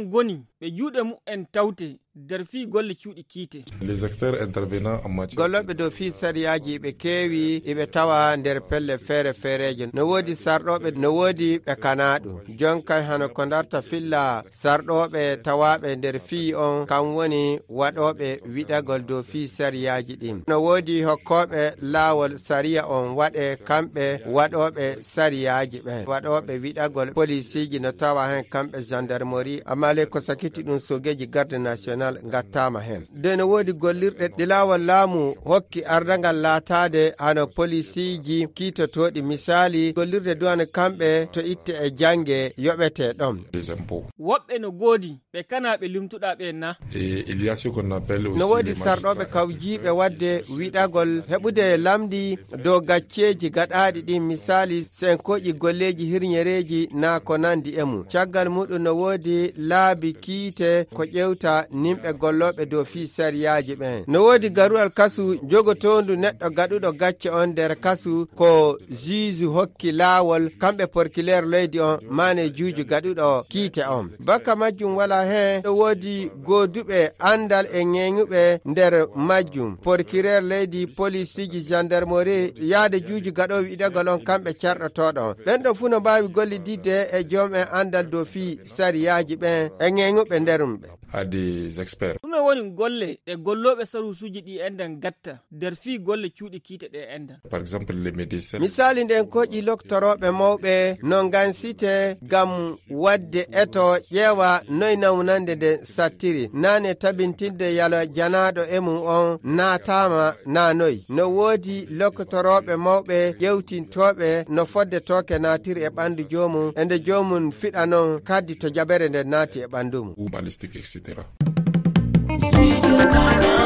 goni ɓe juuɗe mu'en tawte nder fii golle cuuɗi kiite. Les acteurs intervenants en matière golloɓe dow fii sariyaji ɓe keewi eɓe tawa nder pelle feere feereje. No woodi sarɗoɓe, no woodi ɓe kanaɗo. jonka hano ko darta filla sarɗoɓe tawaɓe nder fii on kam woni waɗoɓe wiɗagol dow fii sariyaji ɗin. no woodi hokkoɓe laawol sariya on waɗe kamɓe waɗoɓe sariyaji ɓen, waɗoɓe wiɗagol polisiji no tawa hen kamɓe gendarmerie, amma le ko sakiti ɗum sogeji garde national gattama hen. de no woodi gollirɗe ɗi laawol laamu hokki ardangal laatade hano polisiji kiitotoɗi, misali gollirde duwane kamɓe to itte e jange yoɓete ɗon. des impôts. woɓɓe no goodi ɓe kanaɓe limtuɗa ɓen na. Et il y a ce qu'on appelle aussi no woodi les magistrats. sarɗoɓe kawjiɓe wadde wiɗagol heɓude lamdi dow gacceji gaɗaɗi ɗin, misali senkoƴi golleji hirñereji na ko nandi e mum. caggal muɗum no woodi laabi kiite ko ƴewta nimɓe golloɓe dow fii sariyaji ɓen. no woodi garuwal kasu jogotondu neɗɗo gaɗuɗo gacce on nder kasu ko juge hokki laawol kamɓe porkilaire leydi on mane juuju gaɗuɗo kiite on. bakka majjum wala hen no woodi gooduɓe andal e ŋeŋuɓe nder majjum, porkilaire leydi, polisiji, gendarmerie, yaade juuju gaɗowo wiɗagol on kamɓe carɗotoɗon. ɓen ɗo fuu no mbawi gollididde e joom'en andal dow fii sariyaji ɓen e ŋeŋuɓe nderumɓe. à des experts. ɗume woni golle ɗe golloɓe sarusuji ɗi enden gatta nder fii golle cuuɗi kiite ɗe enden. Par exemple, les médecins. misali nden koƴi loktoroɓe mawɓe no gansite gam wadde eto ƴeewa noy nawnande nde sattiri, nane tabintinde yalo janaɗo e mum on natama na noy. no woodi loktoroɓe mawɓe ƴewtintoɓe no fodde toke natiri e ɓandu jomum, e nde jomum fiɗa non kaddi to jaɓere nde naati e ɓandu mum. Ou balistique, etc. Studio Ghana.